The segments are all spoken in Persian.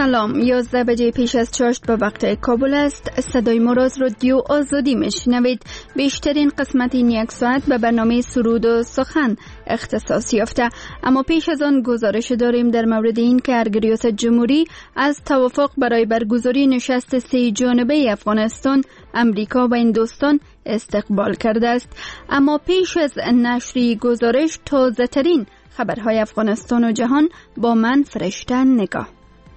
سلام، 11 بجه پیش از چاشت به وقت کابل است. صدای ما را از رادیو آزادی میشنوید. بیشترین قسمت این یک ساعت به برنامه سرود و سخن اختصاص یافته، اما پیش از آن گزارش داریم در مورد این که ارگ ریاست جمهوری از توافق برای برگزاری نشست 3 جانبه افغانستان، امریکا و هندوستان استقبال کرده است. اما پیش از نشر گزارش، تازه ترین خبرهای افغانستان و جهان با من فرشته نگاه.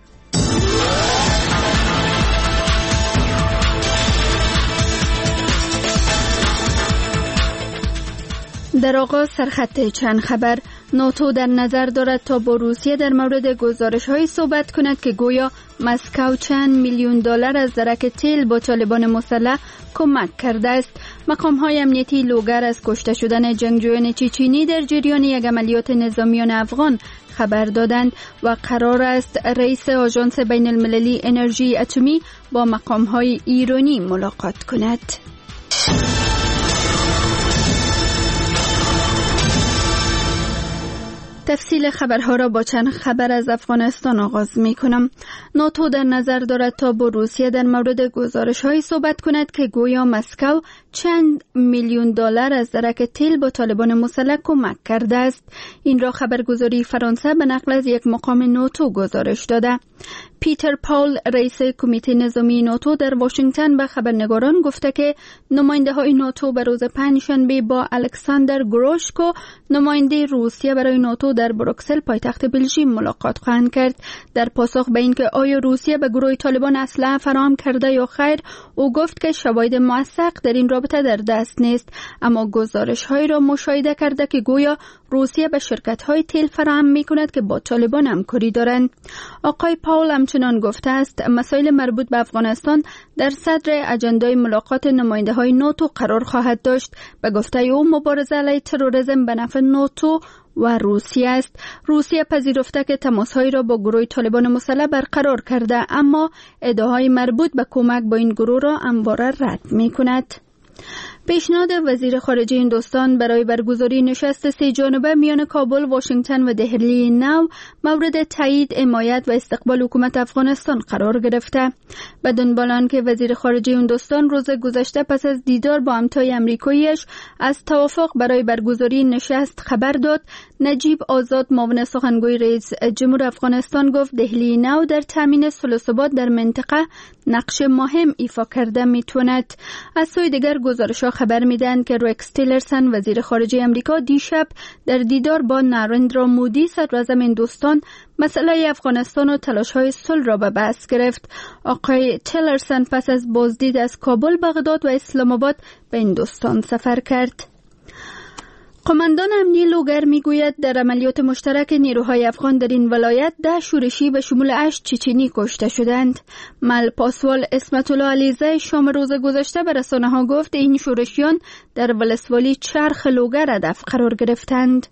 در آغاز سرخط چند خبر. ناتو در نظر دارد تا با روسیه در مورد گزارش‌هایی صحبت کند که گویا مسکو چند میلیون دلار از درک تیل با طالبان مسلح کمک کرده است. مقام‌های امنیتی لوگر از کشته شدن جنگجویان چچنی در جریان یک عملیات نظامیان افغان خبر دادند و قرار است رئیس آژانس بین المللی انرژی اتمی با مقام‌های ایرانی ملاقات کند. تفصیل خبرها را با چند خبر از افغانستان آغاز می کنم. ناتو در نظر دارد تا با روسیه در مورد گزارش‌هایی صحبت کند که گویا مسکو چند میلیون دلار از درک تیل با طالبان مسلح کمک کرده است. این را خبرگزاری فرانسه به نقل از یک مقام ناتو گزارش داده. پیتر پاول، رئیس کمیته نظامی ناتو، در واشنگتن به خبرنگاران گفته که نماینده های ناتو به روز پنجشنبه با الکساندر گروشکو، نماینده روسیه برای ناتو در بروکسل پایتخت بلژیم ملاقات خواهند کرد. در پاسخ به اینکه آیا روسیه به گروه طالبان اسلحه فراهم کرده یا خیر، او گفت که شواهد موثق در این رابطه در دست نیست، اما گزارش‌هایی را مشاهده کرده که گویا روسیه به شرکت‌های تیل فراهم می‌کند که با طالبان همکاری دارند. آقای پاول همچنان گفته است مسائل مربوط به افغانستان در صدر اجندای ملاقات نماینده‌های ناتو قرار خواهد داشت. به گفته او مبارزه علیه تروریسم به نفع ناتو و روسیه است. روسیه پذیرفته که تماس‌هایی را با گروه طالبان مسلح برقرار کرده، اما ادعاهای مربوط به کمک با این گروه را همواره رد می‌کند. پیشنهاد وزیر خارجه هندوستان برای برگزاری نشست 3 جانبه میان کابل، واشنگتن و دهلی نو مورد تایید، حمایت و استقبال حکومت افغانستان قرار گرفته. به دنبال آنکه وزیر خارجه هندوستان روز گذشته پس از دیدار با همتای امریکاییش از توافق برای برگزاری نشست خبر داد، نجیب آزاد، معاون سخنگوی رئیس جمهور افغانستان، گفت دهلی نو در تامین صلح و ثبات در منطقه نقش مهم ایفا کرده میتواند. از سوی دیگر گزارش‌ها خبر میدن که رکس تیلرسن، وزیر خارجه امریکا، دیشب در دیدار با نارندرا مودی، صدراعظم هندوستان، مسئله افغانستان و تلاش‌های صلح را به بحث گرفت. آقای تیلرسن پس از بازدید از کابل، بغداد و اسلام آباد به هندوستان سفر کرد. قماندان امنی لوگر میگوید در عملیات مشترک نیروهای افغان در این ولایت 10 شورشی به شمول 8 چچنی کشته شدند. مل پاسوال اسمت الله علیزه شام روز گذشته به رسانه‌ها گفت این شورشیان در ولسوالی چرخ لوگر هدف قرار گرفتند.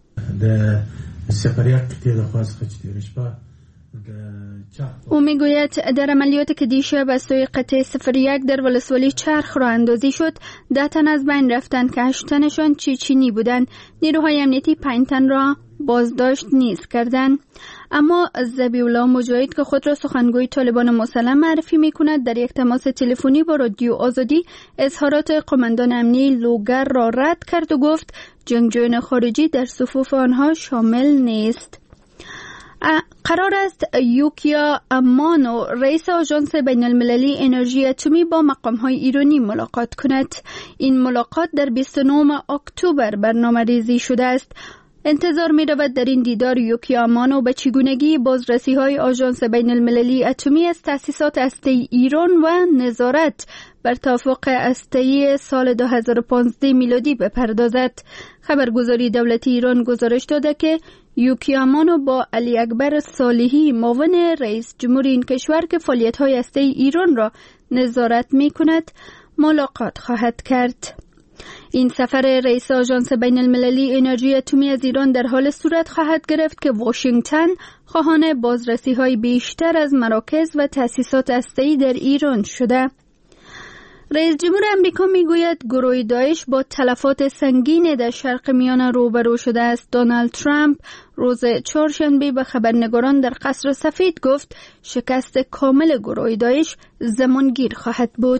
او میگوید در عملیاتی که دیشب از سوی قطعه 01 در ولسوالی چرخ راه اندازی شد، 10 تن از بین رفتند که 8 تنشان چچنی بودند. نیروهای امنیتی 5 تن را بازداشت نیز کردند. اما ذبیح‌الله مجاهد که خود را سخنگوی طالبان مسلح معرفی می‌کند، در یک تماس تلفنی با رادیو آزادی اظهارات قماندان امنی لوگر را رد کرد و گفت جنگجویان خارجی در صفوف آنها شامل نیست. قرار است یوکیا امانو، رئیس آژانس بین المللی انرژی اتمی، با مقام‌های ایرانی ملاقات کند. این ملاقات در 29 اکتبر برنامه‌ریزی شده است. انتظار می‌رود در این دیدار یوکیا امانو به چگونگی بازرسی‌های آژانس بین المللی اتمی از تأسیسات هسته‌ای ایران و نظارت بر توافق هسته‌ای سال 2015 میلادی بپردازد. خبرگزاری دولتی ایران گزارش داده که یوکیا امانو با علی اکبر صالحی، معاون رئیس جمهور این کشور که فعالیت‌های هسته‌ای ایران را نظارت می‌کند، ملاقات خواهد کرد. این سفر رئیس آژانس بین المللی انرژی اتمی از ایران در حال صورت خواهد گرفت که واشنگتن خواهان بازرسی‌های بیشتر از مراکز و تأسیسات هسته‌ای در ایران شده. رئیس جمهور امریکا میگوید گروه داعش با تلفات سنگین در شرق میانه روبرو شده است. دونالد ترامپ روز چهارشنبه به خبرنگاران در قصر سفید گفت شکست کامل گروه داعش زمانگیر خواهد بود.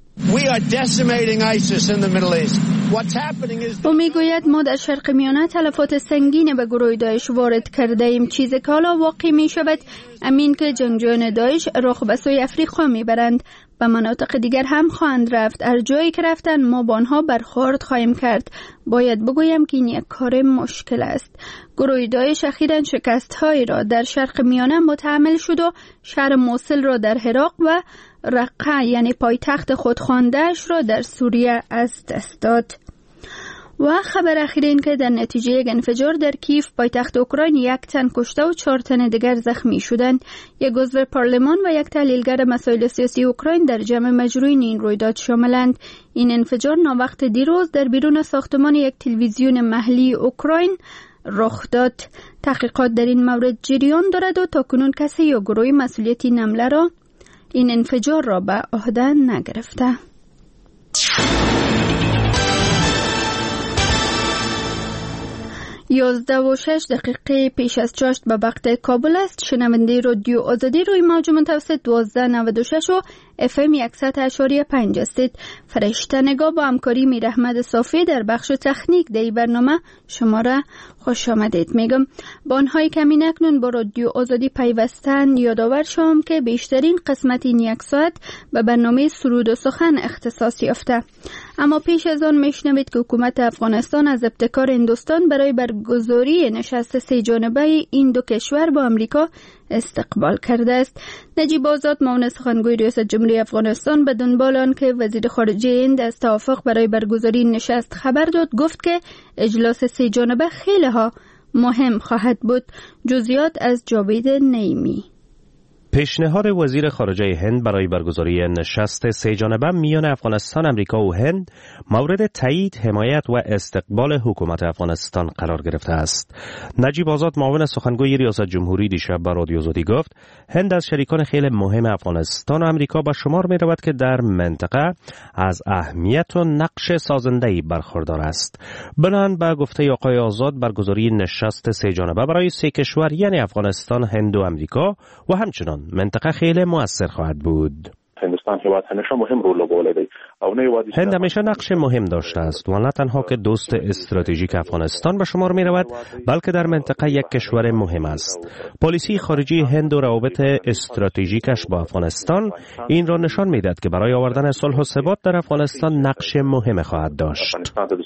او میگوید ما در شرق میانه تلفات سنگین به گروه داعش وارد کرده ایم. چیزی که حالا واقع می شود امین که جنگجویان داعش رخ به سوی افریقا می برند. به مناطق دیگر هم خواهند رفت. هر جایی که رفتن ما با آنها برخورد خواهیم کرد. باید بگویم که این یک کار مشکل است. گروه داعش اخیراً شکست‌هایی را در شرق میانه متحمل شد و شهر موصل را در عراق و رقه یعنی پایتخت خودخوانده‌اش را در سوریه از دست داد. و خبر اخیر این که در نتیجه یک انفجار در کیف پایتخت اوکراین 1 تن کشته و 4 تن دیگر زخمی شدند. یک عضو پارلمان و یک تحلیلگر مسائل سیاسی اوکراین در جمع مجروحین این رویداد شاملند. این انفجار ناوقت دیروز در بیرون ساختمان یک تلویزیون محلی اوکراین رخ داد. تحقیقات در این مورد جریان دارد و تاکنون کسی یا گروهی مسئولیت این حمله را این انفجار را به عهده نگرفته. 11:06 پیش از چاشت به وقت کابل است. شنونده رادیو آزادی روی موج متوسط 1296 و FM 100.5 هستید. فرشته نگاه با همکاری میر احمد صافی در بخش تکنیک در این برنامه شما را خوش آمدید میگم. با آنهایی که همین اکنون با رادیو آزادی پیوستن یادآور شوم که بیشترین قسمت این 1 ساعت به برنامه سرود و سخن اختصاص یافته. اما پیش از آن میشنوید که حکومت افغانستان از ابتکار هندوستان برای برگزاری نشست 3 جانبه این دو کشور با امریکا استقبال کرده است. نجیب آزاد معاون سخنگوی ریاست جمهوری افغانستان به دنبال آن که وزیر خارجه هند از توافق برای برگزاری نشست خبر داد گفت که اجلاس 3 جانبه خیلی ها مهم خواهد بود. جزئیات از جاوید نعیمی. پیشنهاد وزیر خارجه هند برای برگزاری نشست 3 جانبه میان افغانستان، امریکا و هند مورد تایید، حمایت و استقبال حکومت افغانستان قرار گرفته است. نجیب آزاد معاون سخنگوی ریاست جمهوری دیشب به رادیو آزادی گفت هند از شریکان خیلی مهم افغانستان و امریکا به شمار می رود که در منطقه از اهمیت و نقش سازنده‌ای برخوردار است. بنان به گفته آقای آزاد برگزاری نشست 3 جانبه برای 3 کشور یعنی افغانستان، هند و امریکا و همچنان منطقه خیلی مؤثر خواهد بود. هند همیشه نقش مهم داشته است و نه تنها که دوست استراتژیک افغانستان به شمار می رود بلکه در منطقه یک کشور مهم است. پالیسی خارجی هند و روابط استراتژیکش با افغانستان این را نشان می دهد که برای آوردن صلح و ثبات در افغانستان نقش مهم خواهد داشت.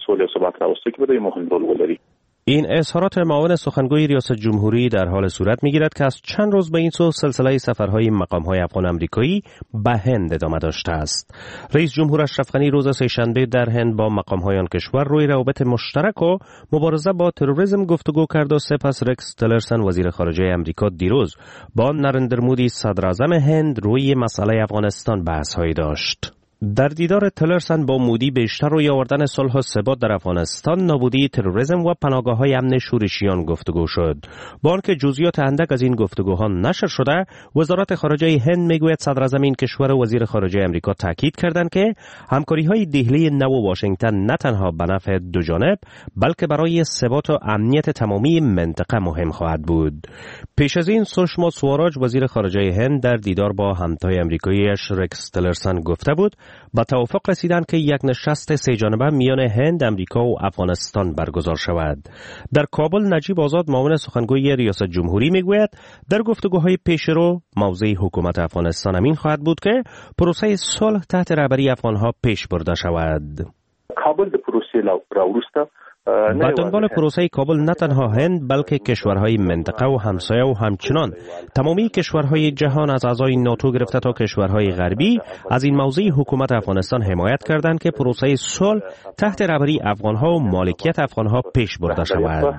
این اظهارات معاون سخنگوی ریاست جمهوری در حال صورت می‌گیرد که از چند روز به این سو سلسله سفرهای مقام‌های افغان آمریکایی به هند ادامه داشته است. رئیس جمهور اشرف غنی روز سه‌شنبه در هند با مقام‌های آن کشور روی روابط مشترک و مبارزه با تروریسم گفتگو کرد و سپس رکس تلرسن وزیر خارجه آمریکا دیروز با نریندر مودی صدر اعظم هند روی مسئله افغانستان بحث‌هایی داشت. در دیدار تلرسن با مودی بیشتر روی آوردن صلح و ثبات در افغانستان، نابودی تروریسم و پناهگاه‌های امن شورشیان گفتگو شد. با آنکه جزئیات اندک از این گفتگوها نشر شده، وزارت خارجه هند میگوید صدر اعظم این کشور و وزیر خارجه آمریکا تاکید کردند که همکاری‌های دهلی نو و واشنگتن نه تنها به نفع دو جانب بلکه برای ثبات و امنیت تمامی منطقه مهم خواهد بود. پیش از این سوشما سواراج وزیر خارجه هند در دیدار با همتای آمریکایی‌اش رکس تلرسن گفته بود با توافق رسیدن که یک نشست 3 جانبه میان هند، امریکا و افغانستان برگزار شود. در کابل نجیب آزاد معاون سخنگوی ریاست جمهوری میگوید در گفتگوهای پیشرو موضع حکومت افغانستان همین خواهد بود که پروسه صلح تحت رهبری افغانها پیش برده شود. کابل د پروسه راوسته با دنبال پروسه کابل نه تنها هند بلکه کشورهای منطقه و همسایه و همچنان تمامی کشورهای جهان از اعضای ناتو گرفته تا کشورهای غربی از این موضوع حکومت افغانستان حمایت کردند که پروسه صلح تحت رهبری افغانها و مالکیت افغانها پیش برده شود.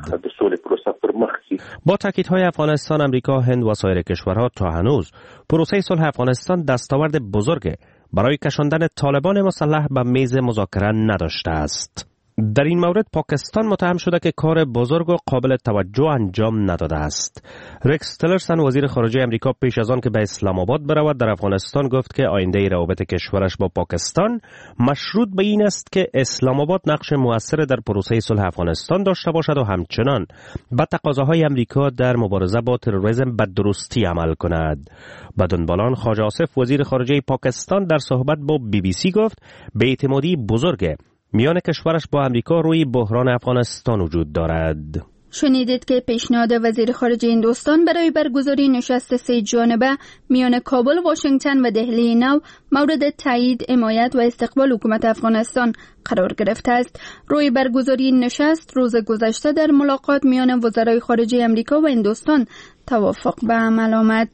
با تاکیدهای افغانستان، امریکا، هند و سایر کشورها تا هنوز پروسه صلح افغانستان دستاورد بزرگ برای کشاندن طالبان مسلح به میز مذاکره نداشته است. در این مورد پاکستان متهم شده که کار بزرگ و قابل توجه انجام نداده است. رکس تیلرسن وزیر خارجه امریکا پیش از آن که به اسلام آباد برود در افغانستان گفت که آینده روابط کشورش با پاکستان مشروط به این است که اسلام آباد نقش مؤثر در پروسه صلح افغانستان داشته باشد و همچنان به تقاضاهای امریکا در مبارزه با تروریسم به درستی عمل کند. بدون بالان خواجه آصف وزیر خارجه پاکستان در صحبت با BBC گفت بی‌اعتمادی بزرگ میان کشورش با امریکا روی بحران افغانستان وجود دارد. شنیدید که پیشنهاد وزیر خارجه هندوستان برای برگزاری نشست 3 جانبه میان کابل، واشنگتن و دهلی نو مورد تایید، حمایت و استقبال حکومت افغانستان قرار گرفته است. روی برگزاری نشست روز گذشته در ملاقات میان وزرای خارجه امریکا و هندوستان توافق به عمل آمد.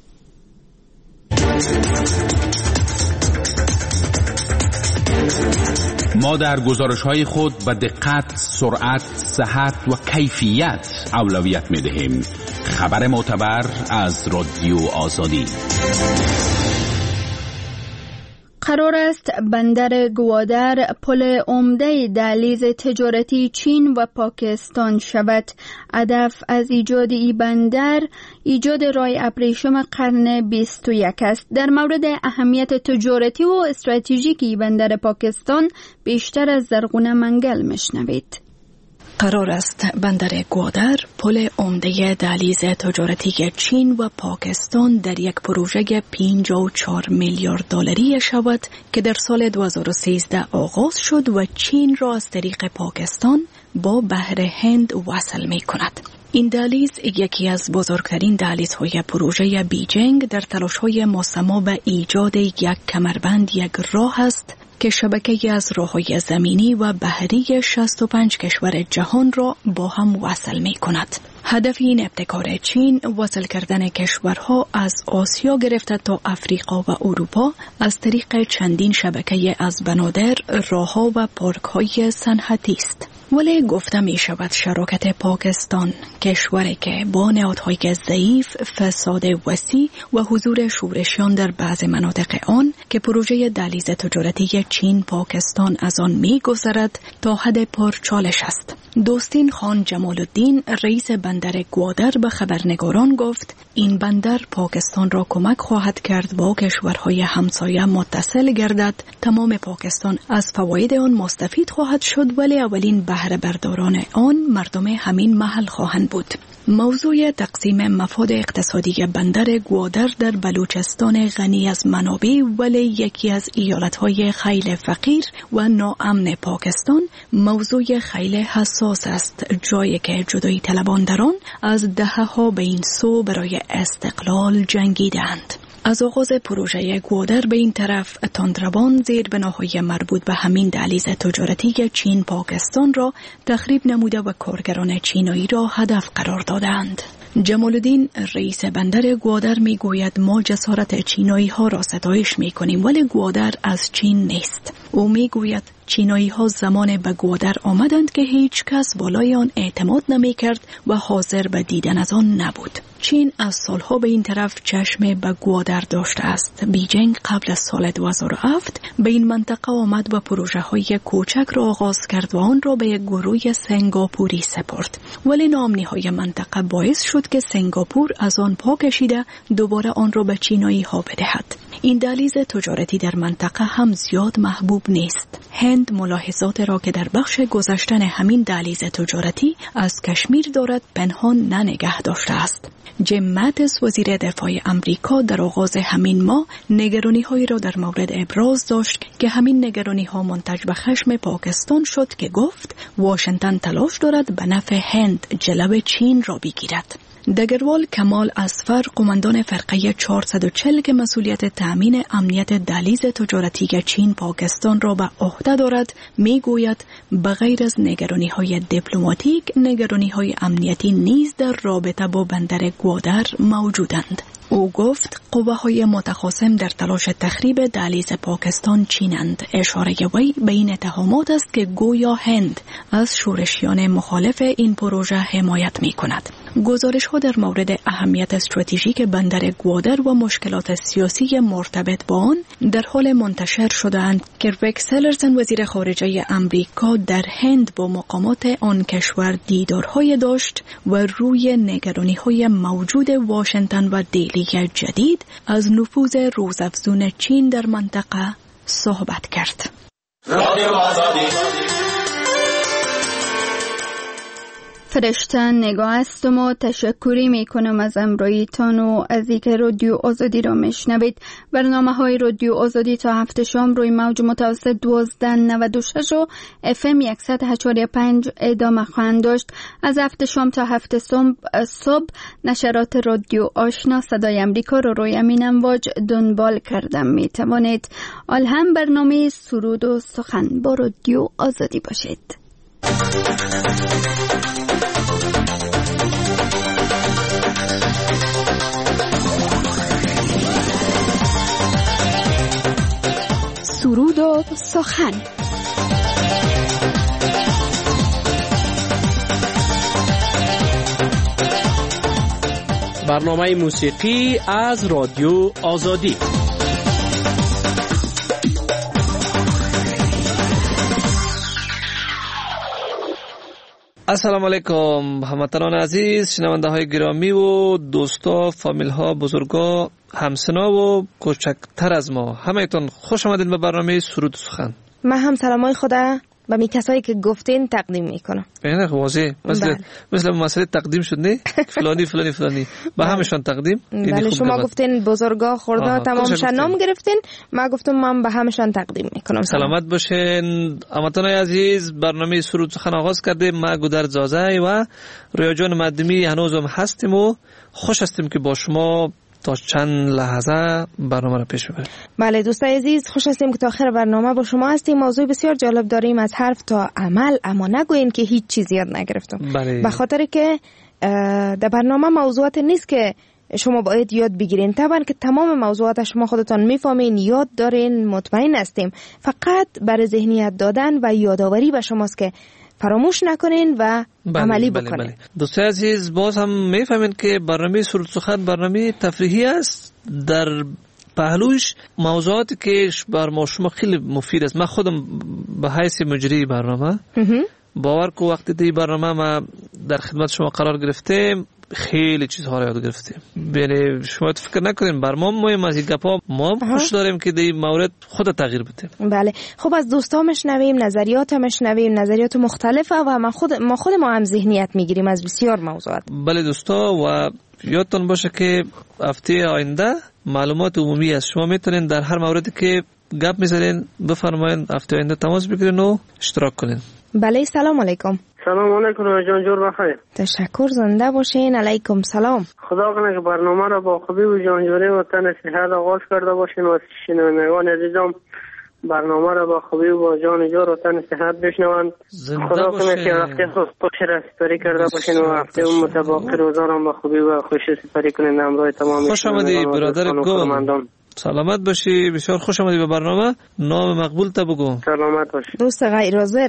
ما در گزارش‌های خود به دقت، سرعت، صحت و کیفیت اولویت می‌دهیم. خبر معتبر از رادیو آزادی. قرار است بندر گوادر پل عمده دهلیز تجارتی چین و پاکستان شود. هدف از ایجاد این بندر ایجاد راه ابریشم قرن 21 است. در مورد اهمیت تجارتی و استراتژیکی بندر پاکستان بیشتر از زرغونه منگل میشنوید. قرار است بندر گوادر پل عمده دهلیز تجارتی چین و پاکستان در یک پروژه 54 میلیارد دلاری شود که در سال 2013 آغاز شد و چین را از طریق پاکستان با بحر هند وصل می کند. این دهلیز یکی از بزرگترین دهلیزهای پروژه بیجینگ در تلاش‌های مسمى به ایجاد یک کمربند، یک راه است که شبکه از راه‌های زمینی و بحری 65 کشور جهان را با هم وصل می کند. هدف این ابتکار چین وصل کردن کشورها از آسیا گرفته تا افریقا و اروپا از طریق چندین شبکه از بنادر، راه‌ها و پارک‌های صنعتی است. ولی گفته می شود شراکت پاکستان، کشوری که با نهادهای ضعیف، فساد وسیع و حضور شورشیان در بعض مناطق آن که پروژه دهلیز تجارتی چین پاکستان از آن می گذرد تا حد پرچالش است. دوستین خان جمال الدین رئیس بندر گوادر به خبرنگاران گفت این بندر پاکستان را کمک خواهد کرد با کشورهای همسایه متصل گردد. تمام پاکستان از فواید آن مستفید خواهد شد ولی اولین بهره برداران آن مردم همین محل خواهند بود. موضوع تقسیم مفاد اقتصادی بندر گوادر در بلوچستان غنی از منابع ولی یکی از ایالتهای خیلی فقیر و ناامن پاکستان موضوع خیلی حساس است، جایی که جدایی طلبان در آن از دهه‌ها به این سو برای استقلال جنگیدند. از آغاز پروژه گوادر به این طرف تندروان زیربناهای مربوط به همین دهلیز تجارتی چین پاکستان را تخریب نموده و کارگران چینایی را هدف قرار دادند. جمال الدین رئیس بندر گوادر می گوید ما جسارت چینایی ها را ستایش می کنیم ولی گوادر از چین نیست. او می گوید چینایی ها زمان به گوادر آمدند که هیچ کس بالای آن اعتماد نمی کرد و حاضر به دیدن از آن نبود. چین از سالها به این طرف چشم به گوادر داشته است. بیجینگ قبل از سال 2007 به این منطقه آمد و پروژه های کوچک را آغاز کرد و آن را به یک گروه سنگاپوری سپرد. ولی ناامنی های منطقه باعث شد که سنگاپور از آن پا کشیده دوباره آن را به چینایی ها بدهد. این دهلیز تجارتی در منطقه هم زیاد محبوب نیست. هند ملاحظات را که در بخش گذشتن همین دهلیز تجارتی از کشمیر دارد پنهان نگه داشته است. جیم ماتیس وزیر دفاع امریکا در آغاز همین ماه نگرانی‌هایی را در مورد ابراز داشت که همین نگرانی‌ها منتج به خشم پاکستان شد که گفت واشنگتن تلاش دارد به نفع هند جلو چین را بگیرد. دگروال کمال اصفر قماندان فرقه 440 که مسئولیت تأمین امنیت دهلیز تجارتی چین پاکستان را به عهده دارد میگوید بغیر از نگرانی‌های دیپلماتیک نگرانی‌های امنیتی نیز در رابطه با بندر گوادر موجودند. او گفت قوه‌های متخاصم در تلاش تخریب دهلیز پاکستان چینند. اشاره وی به این اتهامات است که گویا هند از شورشیان مخالف این پروژه حمایت می‌کند. گزارش ها در مورد اهمیت استراتژیک بندر گوادر و مشکلات سیاسی مرتبط با آن در حال منتشر شدند که ریکس تیلرسون وزیر خارجه امریکا در هند با مقامات آن کشور دیدارهای داشت و روی نگرانی‌های موجود واشنگتن و دهلی جدید از نفوذ روزافزون چین در منطقه صحبت کرد. فرشته نگاه هستم و تشکری می کنم از امرایتان و از اینکه رادیو آزادی را میشنوید. برنامه های رادیو آزادی تا هفته شام روی موج متوسط 1296 و FM 100.5 ادامه خواهند داشت. از هفته شام تا هفته صبح نشرات رادیو آشنا صدای امریکا را روی امین امواج دنبال کردم. می توانید هم برنامه سرود و سخن با رادیو آزادی باشید. سرود و سخن. برنامه موسیقی از رادیو آزادی. السلام علیکم هموطنان عزیز، شنونده های گرامی و دوستا، فامیل ها، بزرگا، همسنا و کوچکتر از ما، همه‌تون خوش آمدید به برنامه سرود و سخن. من هم سلامای خدا به می کسایی که گفتین تقدیم میکنم. اینه واضح مثل مسئله تقدیم شد نه فلانی فلانی فلانی به همشون تقدیم. بله شما گفتین بزرگا خوردا تمامشون نام گرفتین، من گفتم من به همشون تقدیم میکنم. سلامت باشین هموطنان عزیز. برنامه سرود سخن آغاز کردیم. ما گودرز زازای و رویا جان مدمی هنوزم هستیم و خوش هستیم که با شما تا چند لحظه برنامه را پیش ببریم. بله دوستای عزیز، خوش هستیم که تا آخر برنامه با شما هستیم. موضوع بسیار جالب داریم، از حرف تا عمل، اما نگوین که هیچ چیزی یاد نگرفتم. به خاطر که در برنامه موضوعات نیست که شما باید یاد بگیرین. طبعا که تمام موضوعات شما خودتان میفهمین، یاد دارین، مطمئن هستیم. فقط برای ذهنیت دادن و یادآوری به شماست که فراموش نکنین و عملی بکنین. دوستای عزیز، باز هم میفهمین که برنامه سرود سخن برنامه تفریحی است. در پهلوش موضوعاتی که بر ما شما خیلی مفید است. من خودم به حیث مجری برنامه باور کو وقتی دی برنامه ما در خدمت شما قرار گرفتیم خیلی چیزها را یاد گرفتیم. یعنی شما فکر نکنین بر ما مهم از این گپا ما خوش داریم که دی مورد خود تغییر بدیم. بله خب از دوستا مشنویم، نظریات مشنویم، نظریات مختلفه و ما خود ما هم ذهنیت میگیریم از بسیار موضوعات. بله دوستا، و یادتون باشه که هفته آینده معلومات عمومی است. شما میتونین در هر موردی که گپ میزنین بفرمایین، هفته آینده تماس بگیرین و اشتراک کنین. بله سلام علیکم. سلام علیکم جان جور بخیر. تشکر، زنده باشین. علیکم سلام. خدا کنه که برنامه را با خوبی و جانجوری و تن صحت آغاز کرده باشین و شنوندگان عزیزم برنامه را با خوبی و با جان جور و تن صحت بشنوند. خدا کنه که هفته خوش را سپری کرده باشین و هفته متباقی روزا را با خوبی و خوشی سپری کنین. همراه تمام خوش آمدی برادر گل. سلامت باشی، بسیار خوش آمدی به برنامه. نام مقبول تا بگو. سلامت باشی. دوست غیر حاضر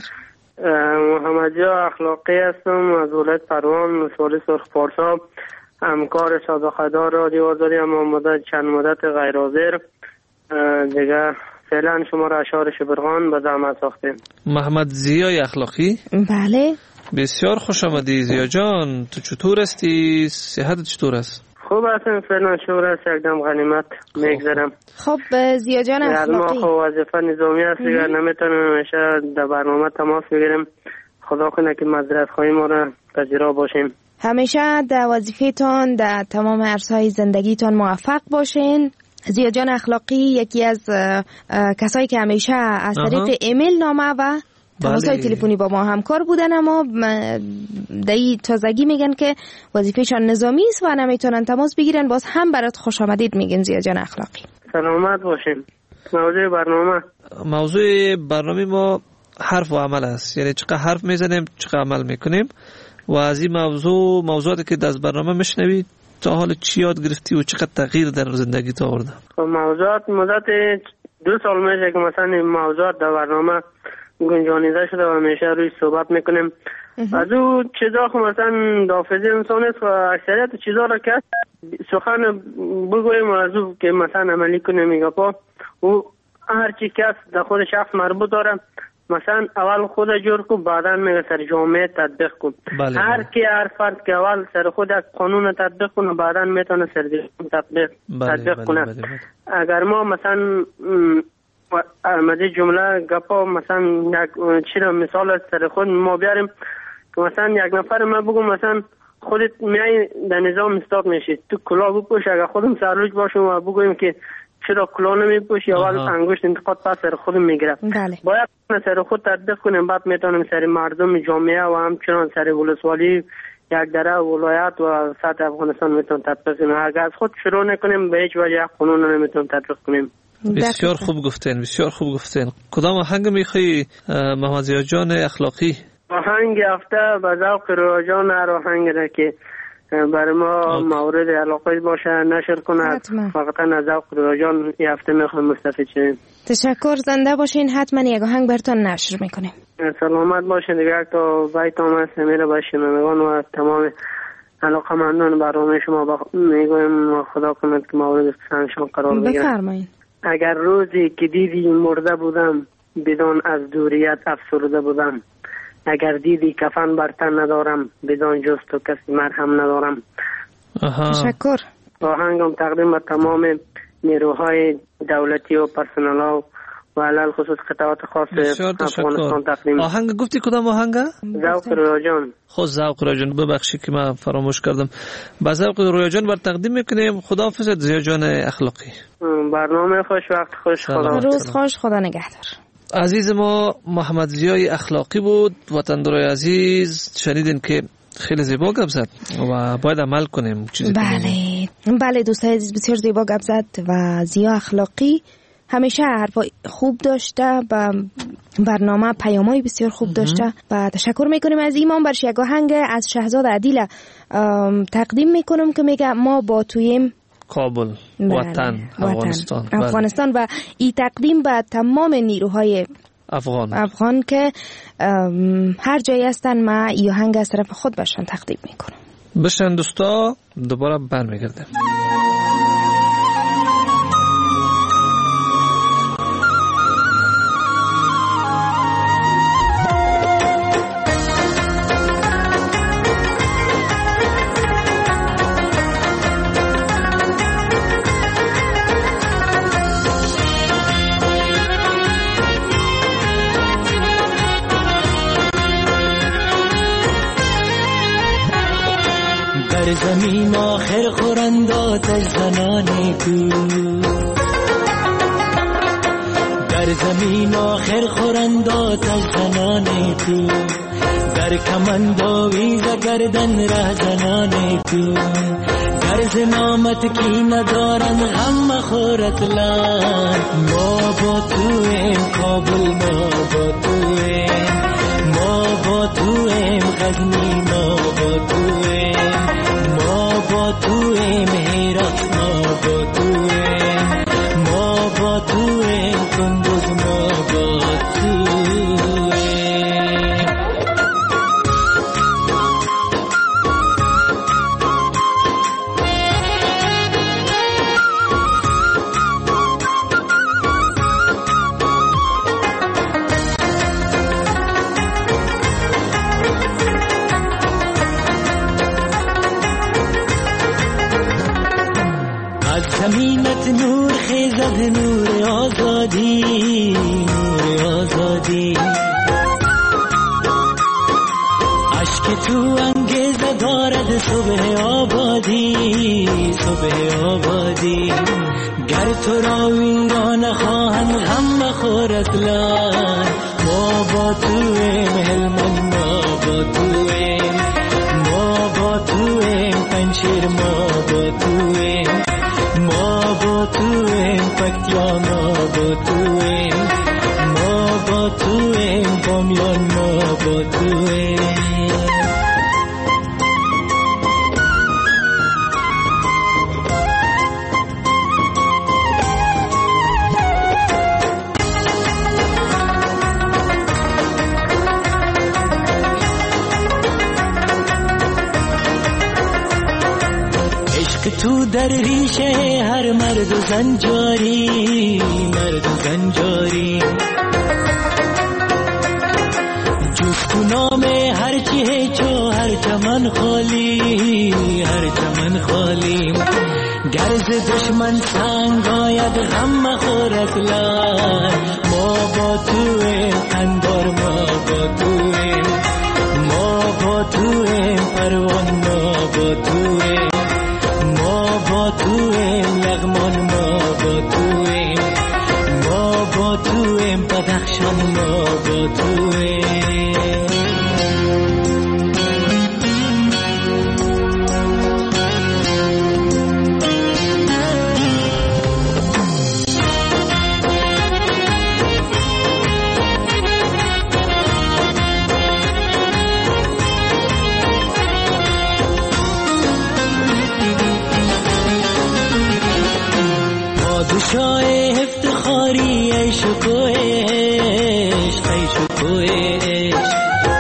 محمدیا اخلاقی هستم از ولایت پروان، مسئول سرخ پارسا، همکار سابقه دار رادیو آزادی، اما مدت چند مدت غیر حاضر دیگه. فعلا شما را اشعار شبرغان به زحمت ساختیم. محمد زیای اخلاقی. بله بسیار خوش آمدی زیا جان. تو چطور هستی؟ صحت چطور است؟ خوب هستم فعلا، شور است، یکدم غنیمت میگذرم. خب زیا جان اخلاقی، ما وظیفه نظامی است دیگر نمیتونم همیشه در برنامه تماس بگیریم. خدا کنه که معذرت خواهی ما را پذیرا باشیم. همیشه در وظیفه‌تان در تمام عرصه‌های زندگیتان موفق باشین. زیا جان اخلاقی یکی از کسایی که همیشه از طریق ایمیل نامه و تماس‌های تلفنی با ما همکار بودن، اما دایی تازگی میگن که وظیفه‌شان نظامی است و نمیتونن تماس بگیرن. باز هم برات خوش آمدید میگن زیا جان اخلاقی. سلامت باشین. موضوع برنامه ما حرف و عمل است. یعنی چقدر حرف میزنیم چقدر عمل میکنیم. و از این موضوعاتی که در برنامه میشنوید تا حال چی یاد گرفتی و چقدر تغییر در زندگی تو آورده؟ موضوعات مدت 2 سال میشه که مثلا این موضوعات در برنامه گنجانیده شده و همیشه روی صحبت میکنیم. از او چیزا خب مثلا دافزی انسان است و اکثریت چیزا را که سخن بگویم و از او که مثلا عملی کنیم میگه پا او هر چی که در خود شخص مربوط داره مثلا اول خود جور کن بعدا میگه سر جامعه تطبیق کن. هر کی هر فرد که اول سر خود قانون تطبیق کنه بعدا میتونه سر تطبیق کنه. اگر ما مثلا مزید جمله گپا مثلا یک چیز مثال از سر خود ما بیاریم که مثلا یک نفر ما بگم مثلا خودت میای در نظام استاد میشی تو کلاه بپوش، اگر خودم سرلوج باشم و بگویم که چرا کلاه نمیپوشی اول انگشت انتقاد پس سر خودم میگیره. باید سر خود تطبیق کنیم بعد میتونیم سر مردم جامعه و همچنان سر ولسوالی یک دره ولایت و سطح افغانستان میتونیم تطبیق کنیم. اگر از خود شروع نکنیم به هیچ وجه قانون نمیتونیم تطبیق کنیم. بسیار خوب گفتین، بسیار خوب گفتین. کدام آهنگ میخوای محمد ضیا جان اخلاقی؟ آهنگ هفته به ذوق رویا جان هر آهنگ را که برای ما مورد علاقه باشه نشر کنه. فقط از ذوق رویا جان این هفته میخوایم مستفید شیم. تشکر، زنده باشین. حتما یک آهنگ براتون نشر میکنیم. سلامت باشین. دیگه تا بیت آمد سمیره باشین و تمام علاقمندان برنامه شما میگویم خدا کند که مورد پسند شما قرار بگیره. بفرمایید. اگر روزی که دیدی مرده بودم بدون از دوریت افسرده بودم، اگر دیدی کفن بر تن ندارم بدون جست و کسی مرهم ندارم. تشکر. آهنگم تقدیم به تمام نیروهای دولتی و پرسنل ها و علل خصوص قطعات خاص افغانستان تقدیم. آهنگ گفتی کدام آهنگ؟ ذوق رویا جان. خود ذوق رویا جان، ببخشید که من فراموش کردم. با ذوق رویا جان بر تقدیم میکنیم. خداحافظ ضیا جان اخلاقی. برنامه خوش، وقت خوش، خدا روز خوش، خدا نگهدار. عزیز ما محمد ضیای اخلاقی بود. وطندارای عزیز شنیدین که خیلی زیبا گپ زد و باید عمل کنیم. بله دوستای عزیز، بسیار زیبا گپ زد و ضیا اخلاقی همیشه حرفای خوب داشته و برنامه پیامای بسیار خوب داشته و تشکر میکنیم از ایمان. برش یک آهنگ از شهزاد عدیل تقدیم میکنم که میگه ما با تویم کابل. وطن افغانستان و این تقدیم به تمام نیروهای افغان که هر جایی هستن ما این آهنگ از طرف خود برشان تقدیم میکنم. بشن دوستا، دوباره برمیگردیم. در زمین آخر خورندات زنان تو، در زمین آخر خورندات زنان تو، در کمند آویز گردن ره زنان تو، در زنامت کی ندارن غم خورت لان. ما با تو ایم کابل، ما با تو ایم، ما با تو ایم غزنی، ما با تو ایم، ما با تو ایم هرات، ما با تو ایم، ما با تو ایم کندوز، ما با تو ایم. زمینت نور خیزد، نور آزادی، نور آزادی. عشق تو انگیزه دارد صبح آبادی، صبح آبادی. گر تو را ویران خواهند غم مخورد لان. ما با تو ایم هلمند، ما با تو ایم، ما با تو ایم پنشیر، ما با تو ایم، ما با تو ایم پکتیا، ما با تو ایم، ما با تو ایم بامیان، ما با تو ایم. تو در ریشه هر مرد و زن جاری، مرد و زن جاری. جز تو نام هر چی هیچو هر چمن خالی، هر چمن خالی. گرز دشمن سنگ آید غم مخورت لان، ما با تویم اندار، ما با تویم، ما با تویم پروان، ما با تویم، ما با تویم لغمان، ما با تویم، ما با تویم بدخشان، ما با تویم. پادشاه افتخاری عیش و عشق، عیش و عشق.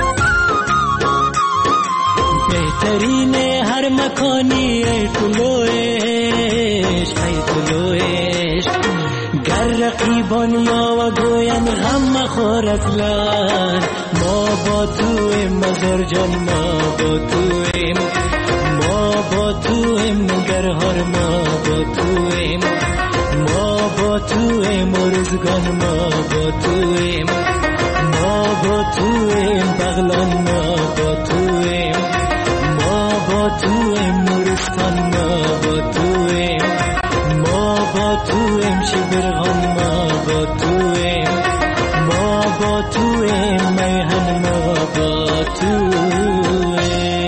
بهترین هر مکانی ای طلوع عشق، ای طلوع عشق. گر رقیبان یا و گوین غم مخورت لان، ما با تویم مزار جان، ما با تویم، ما با تویم نگرهار، ما با تویم، ما با تویم ارزگان، ما با تویم، ما با تویم بغلان، ما با تویم، ما با تویم نورستان، ما با تویم، ما با تویم شبرغان، ما با تویم، ما با تویم میهن، ما با تویم.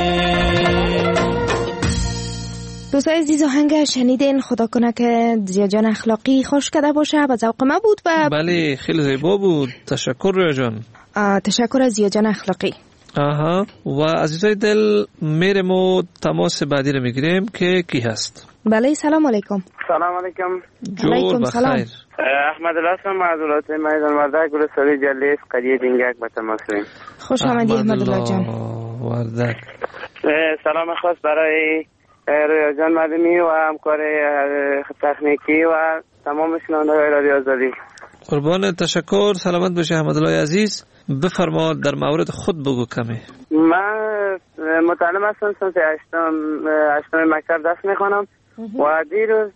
دوستای عزیز، آهنگ شنیدین، خدا کنه که زیا جان اخلاقی خوش کرده باشه، به ذوق ما بود. و بله خیلی زیبا بود. تشکر رویا جان. تشکر از زیا جان اخلاقی. آها. و عزیزای دل، میریم و تماس بعدی رو میگیریم که کی هست. بله سلام علیکم. سلام علیکم. جور بخیر. احمد الله معذورات میدان وردک گلسری جلیس قریه دینگک به تماس ریم. خوش آمدی احمد الله جان. وردک. سلام خاص برای رویا جان مدنی و همکار تکنیکی و تمام شنوندگان رادیو آزادی. قربان، تشکر. سلامت باشه احمد الله عزیز. بفرما در مورد خود بگو کمی. من متعلم هستم، سنت هشتم مکتب درس میخوانم و دیروز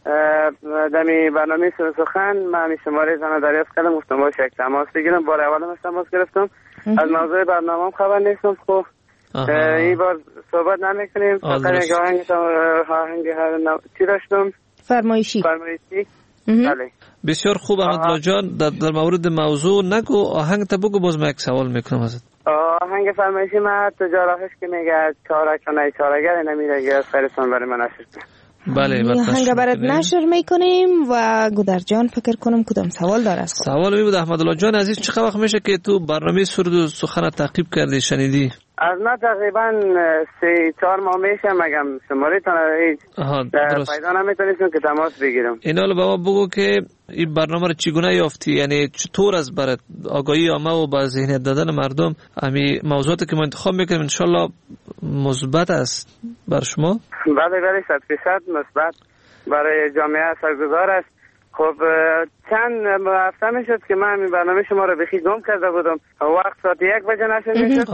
دمی برنامه سخن من همی شماره زن دریافت کردم، گفتم باشه یک تماس بگیرم. بار اولم تماس گرفتم، از موضوع برنامه خبر نیستم. خب این بار صحبت نمیکنیم، فقط یک آهنگ چی داشتم؟ فرمایشی. بله بسیار خوب احمد الله جان. در مورد موضوع نگو، آهنگ تا بگو. باز من یک سوال میکنم ازت. آهنگ فرمایشی من تجارخش که میگه چارک و نی چارگر نمیره که خیرتون برای من نشر کنم. بله آهنگ برات نشر میکنیم. و گودر جان فکر کنم کدام سوال داره. سوال می بود احمد الله جان عزیز، چقدر وقت میشه که تو برنامه سرود و سخن تعقیب کردی شنیدی؟ از من تقریبا 3-4 ماه میشه، مگم شماره تان پیدا نمیتونستم که تماس بگیرم. اینا رو به ما بگو که این برنامه رو چگونه یافتی، یعنی چطور از برات آگاهی عامه و با ذهنیت دادن مردم همین موضوعاتی که ما انتخاب میکنیم ان شاء الله مثبت است بر شما؟ بله 100% مثبت برای جامعه اثرگذار است. خب چند هفته میشد که من این برنامه شما رو بخی گم کرده بودم. وقت ساعت 1 بجه نشد میشد،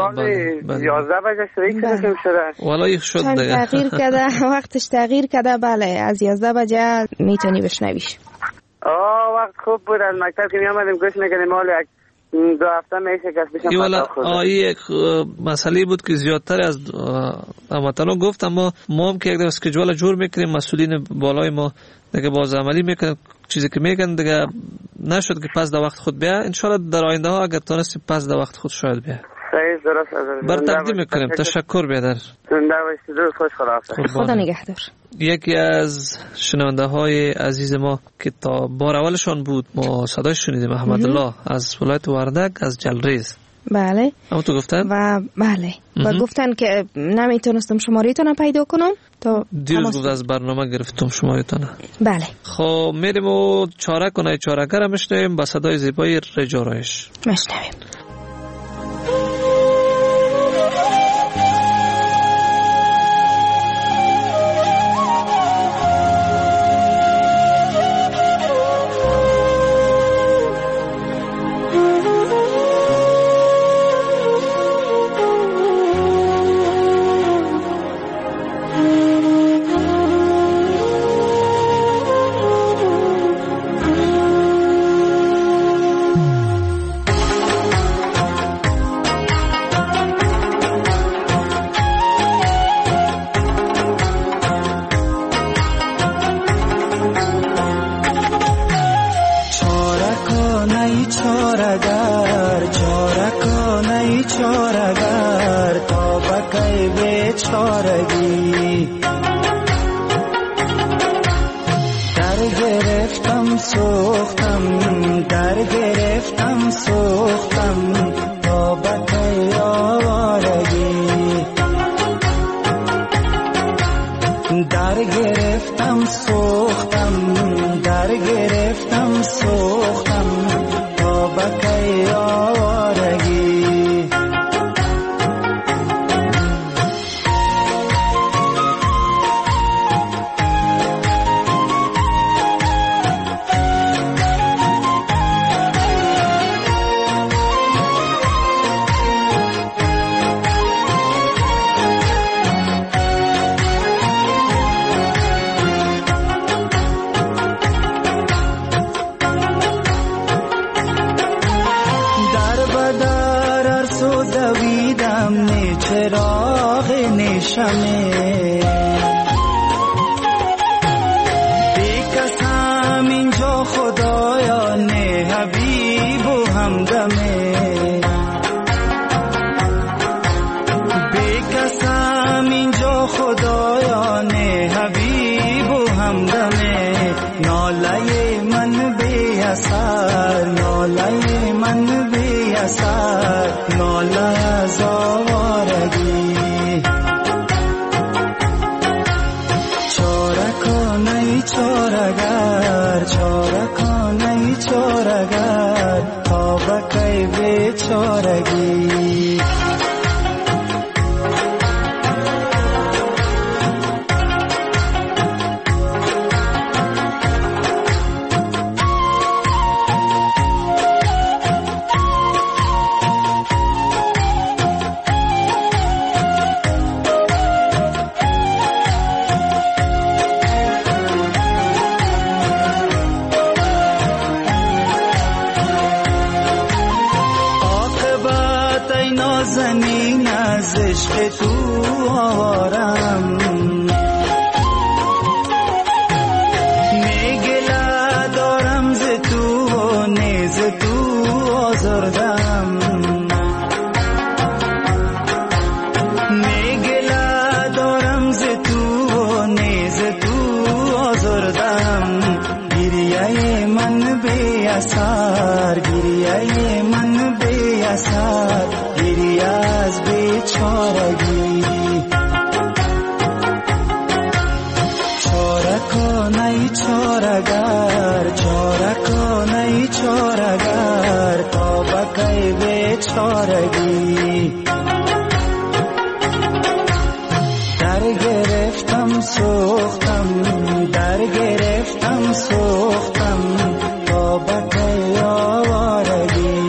11 بجه شده. والا شد دیگه. تغییر کرده، وقتش تغییر کرده. بله از 11 بجه میتونی بشنویش. وقت خوب بود. از مکتب که میامدیم گوش میکردیم. حالا 2 هفته میشه که بشم والا یک مسئله بود که زیادتر از هموطنان گفت، اما ما هم که یک اسکیجول جور میکنیم، مسئولین بالای ما دیگه باز عملی میکنن، چیزی که میگن دیگه نشد که پس در وقت خود بیا. انشالله در آینده ها اگر تونستی پس در وقت خود شاید بیا. صحیح درست. بر تقدیم میکنیم. تشکر بیادر. زنده باشید. خوش خداحافظ. خدا نگهدار. یکی از شنونده های عزیز ما که تا بار اولشان بود ما صداش شنیدیم، احمد الله از ولایت وردک از جلریز. بله. اما تو گفتن؟ و بله. و گفتن که نمیتونستم شماره‌تون پیدا کنم تا دیروز گفت از برنامه گرفتم شماره‌تون. بله. خب میریم و چارک و چارکر میشنویم با صدای زیبای رجارایش. میشنویم. چراغ نشمه بیکسم اینجا خدایان حبیب و همدمه بیکسم اینجا خدایان حبیب و همدمه ناله من بی اثر ناله من بی اثر ناله از آوارگی چارکانه چارگر چارکانه چارگر تا بکی بی چارگی زمین از عشق تو آوارم میگله دارم ز تو و نیز تو آزردم میگله دارم ز تو و نیز تو آزردم گریه من بی اثر گریه من بی اثر گریه از بیچارگی چارکانه چارگر چارکانه چارگر تا بکی بیچارگی در گرفتم سوختم در گرفتم سوختم تا بکی آوارگی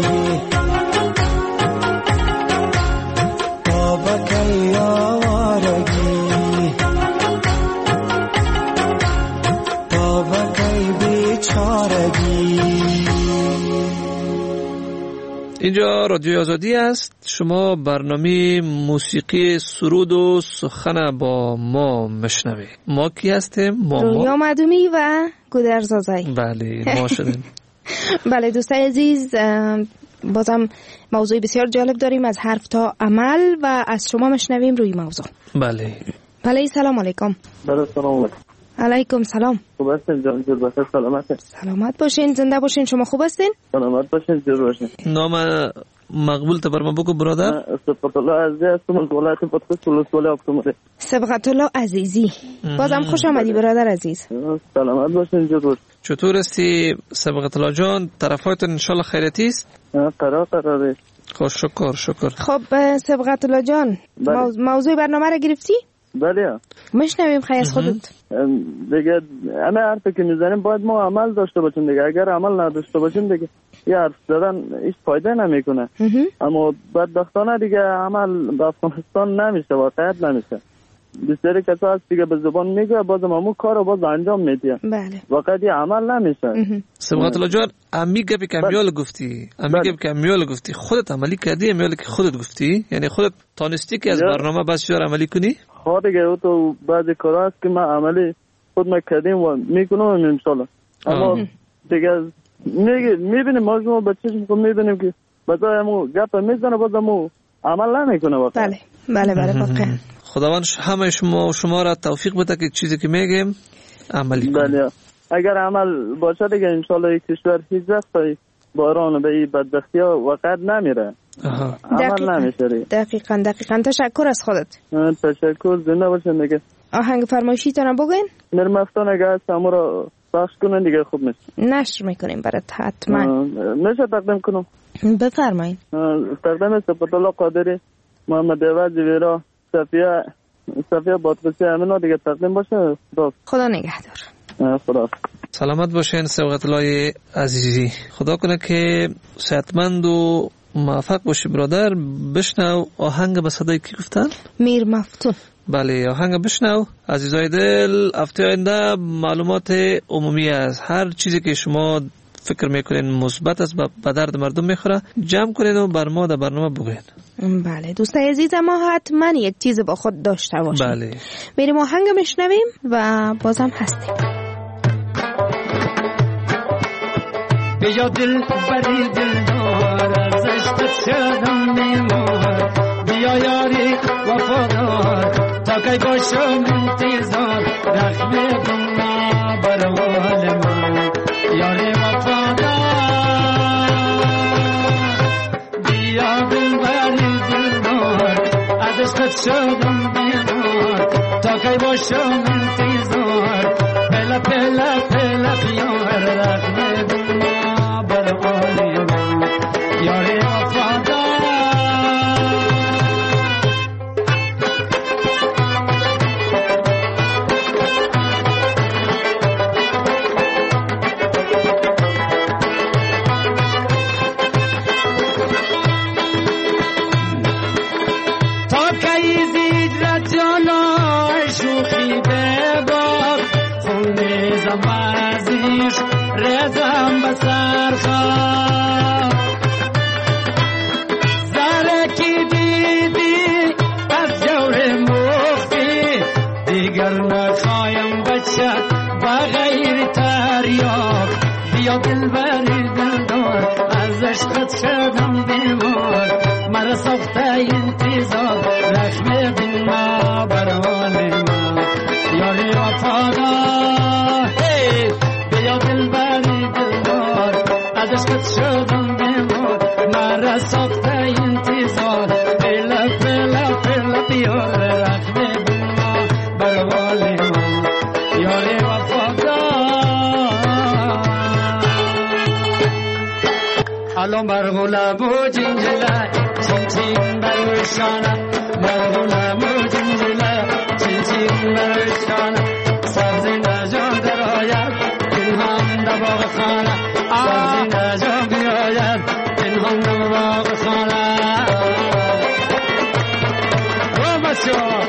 اینجا رادیو آزادی است. شما برنامه موسیقی سرود و سخن با ما مشنوید. ما کی هستیم؟ رویا مدومی و گودرز آزایی. بله ما شدیم. بله دوستای عزیز، بازم موضوع بسیار جالب داریم، از حرف تا عمل، و از شما مشنویم روی موضوع. بله سلام علیکم. بله سلام علیکم. علیکم سلام. خوب هستین جان؟ جور باشین. سلامت باشین، زنده باشین. شما خوب هستین؟ سلامت باشین، جور باشین. نام مقبول تا بر ما بگو برادر. سبقت الله عزیزی هستم از ولایت پتکوس ولسوالی اکتوبر. سبقت الله عزیزی، بازم خوش آمدی برادر عزیز. سلامت باشین، جور باشین. چطور هستی سبقت الله جان؟ طرفایتون انشالله خیرتی است؟ قراره. خوش شکر. خب سبقت الله جان، موضوع برنامه را گرفتی؟ بله. مشنویم، خیلی از خودت. دیگه همه حرفی که میزنیم باید ما عمل داشته باشیم دیگه. اگر عمل نداشته باشیم دیگه یه حرف زدن هیچ فایده نمیکنه. اما بدبختانه دیگه عمل به افغانستان نمیشه، واقعیت نمیشه. بسیاری کسا هست دیگه به زبان میگه بازم همون کار رو باز انجام میدیم. بله. واقعیت عمل نمیشه. سبقت الله جان، امیگه بی کمیال گفتی خودت عملی کردی؟ امیالی که خودت گفتی یعنی خودت تانستی که از برنامه بسیار عملی کنی؟ خب دیگه او تو بعضی کارا هست که من عملی خود ما کردیم و میکنم انشالله. اما دیگه میبینیم ما به چشم میبینیم که بازای همون گپ میزنه باز همون عمل نمیکنه واقعا. بله واقعا. خداوند همه شما را توفیق بده که چیزی که میگیم عملی کنیم. بله. اگر عمل باشه دیگه انشالله این کشور هیچ وقت باران به این بدبختی ها وقت نمیره. عمل نمیشه. دقیقاً. تشکر از خودت. تشکر، زنده باشین دیگه. آهنگ فرمایشی تونم بگوین؟ نرمفتان اگه هست همون را پخش کنن دیگه خوب میشه. نشر میکنیم برات حتما. میشه تقدیم کنم؟ بفرمایید. تقدیم سپت الله قادری، محمد عوض ویرا، صفیه بادقسی همین دیگه تقدیم باشه. خدا نگهدار. خدا. سلامت باشین سبقت الله عزیزی. خدا کنه که صحتمند و موفق باشی برادر. بشنو آهنگ به صدای کی گفتن؟ میر مفتون. بله آهنگ بشنو. عزیزای دل، هفته آینده معلومات عمومی است. هر چیزی که شما فکر میکنین مثبت است به درد مردم میخوره جمع کنین و بر ما در برنامه بگوین. بله دوستای عزیز، ما حتما یک چیز با خود داشته باشیم. بله میریم آهنگ میشنویم و بازم هستیم. بیا دل بری دل دار از عشق شدم میمار، بیا یاری وفادار تا کی باشم انتظار، رحم بنا بر حال من یاری وفادار، بیا دل بری دل دار از عشق شدم میمار تا کی باشم انتظار، پلا پلا پلا پیار رحم رزم بسر خواه زرکی دیدی از جور مخفی، دیگر نخوایم بچه بغیر تریاک، بیا دل بری دل دار از عشقت شدم بیمار، مرا ساخته انتظار رحم بنا بر حال من یاری وفادار، بیا دل بری دل دار از عشقت شدم بیمار، مرا ساخته انتظار پلا پلا پلا پیار رحم بنا بر حال من یاری وفادار. الان برغلب و جنجله چین چین بروشانه، برغلب و جنجله چین چین بروشانه، سبزی نجات در آید پنهان در باغ خانه، سبزی نجات بیاید پنهان در باغ خانه. او بچه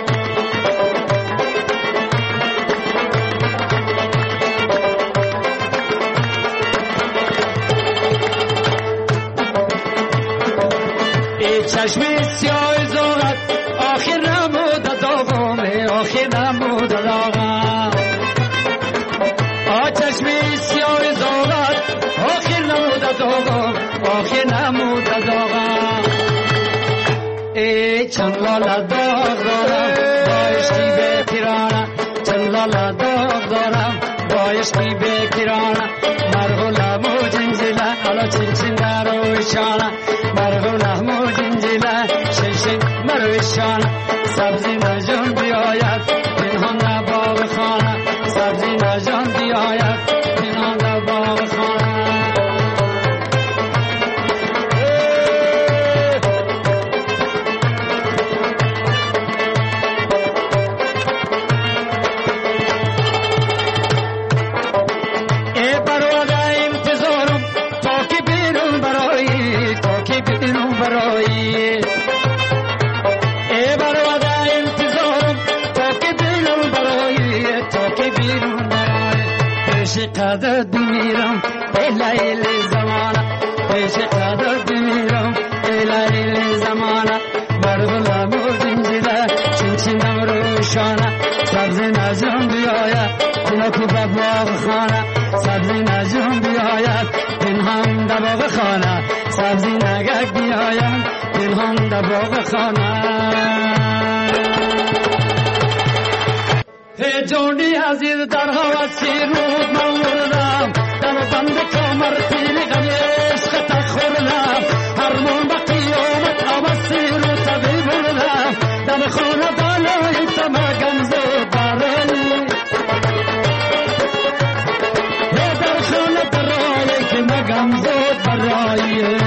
چشم سیاه زاغت آخر نمود داغم، آخر نمود داغم، چشم سیاه زاغت آخر نمود داغم، آخر نمود داغم، چند لاله داغ دارم بایشتی به پیرانه، چند لاله داغ دارم بایشتی به پیرانه، مرغولم و جنجله علا چین چین در روشانه، مرغولم و جنجله شین مروشانه، سبزی نجان بیاید پنهان در باغ خانه، سبزی نجان بیاید پنهان در باغ خانه. ای برواده انتظارم تا که بیرون برایی، تا که بیرون برایی، ای برواده انتظارم تا که بیرون برایی، تا که بیرون برایی، پیش قدر میرم ای لیل زمانه، پیش قدر میرم ای لیل زمانه، برغلم و جنجله چین چینم روشانه، سبزی نجان بیاید پنکو به باغ خانه، سبزی نجان بیاید پنهان در باغ خانه، سبزی نگک بیاید پنهان در باغ خانه. هی جانی عزیز در هوسی رود من مردم، دم بند کامر تیل غمی عشق تخوردم، هرمون با قیامت هوسی رو تبی بردم، دم خانه دالای تمگم زود برایی، در خانه برایی که مگم زود برایی.